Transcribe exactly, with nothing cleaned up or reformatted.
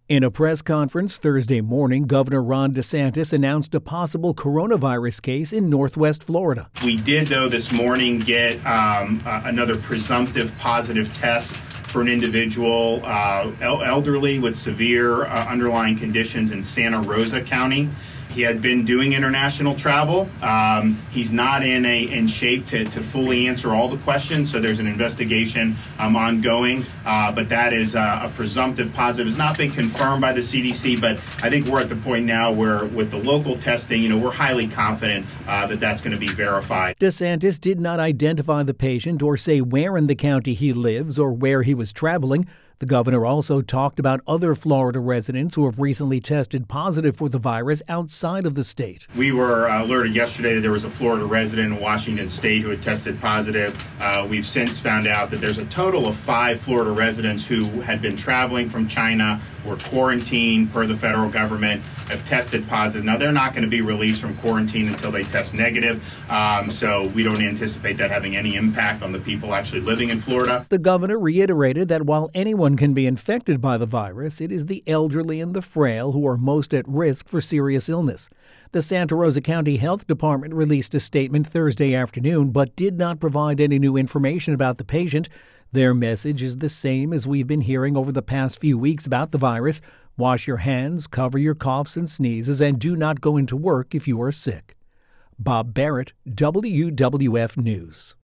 In a press conference Thursday morning, Governor Ron DeSantis announced a possible coronavirus case in Northwest Florida. We did, though, this morning get um, uh, another presumptive positive test for an individual uh, el- elderly with severe uh, underlying conditions in Santa Rosa County. He had been doing international travel. Um, he's not in a in shape to, to fully answer all the questions, so there's an investigation um, ongoing. Uh, but that is uh, a presumptive positive. It's not been confirmed by the C D C, but I think we're at the point now where, with the local testing, you know, we're highly confident uh, that that's going to be verified. DeSantis did not identify the patient or say where in the county he lives or where he was traveling. The governor also talked about other Florida residents who have recently tested positive for the virus outside of the state. We were uh, alerted yesterday that there was a Florida resident in Washington state who had tested positive. Uh, we've since found out that there's a total of five Florida residents who had been traveling from China, were quarantined per the federal government, have tested positive. Now, they're not going to be released from quarantine until they test negative, um, so we don't anticipate that having any impact on the people actually living in Florida. The governor reiterated that while anyone can be infected by the virus, it is the elderly and the frail who are most at risk for serious illness. The Santa Rosa County Health Department released a statement Thursday afternoon, but did not provide any new information about the patient. Their message is the same as we've been hearing over the past few weeks about the virus. Wash your hands, cover your coughs and sneezes, and do not go into work if you are sick. Bob Barrett, W W F News.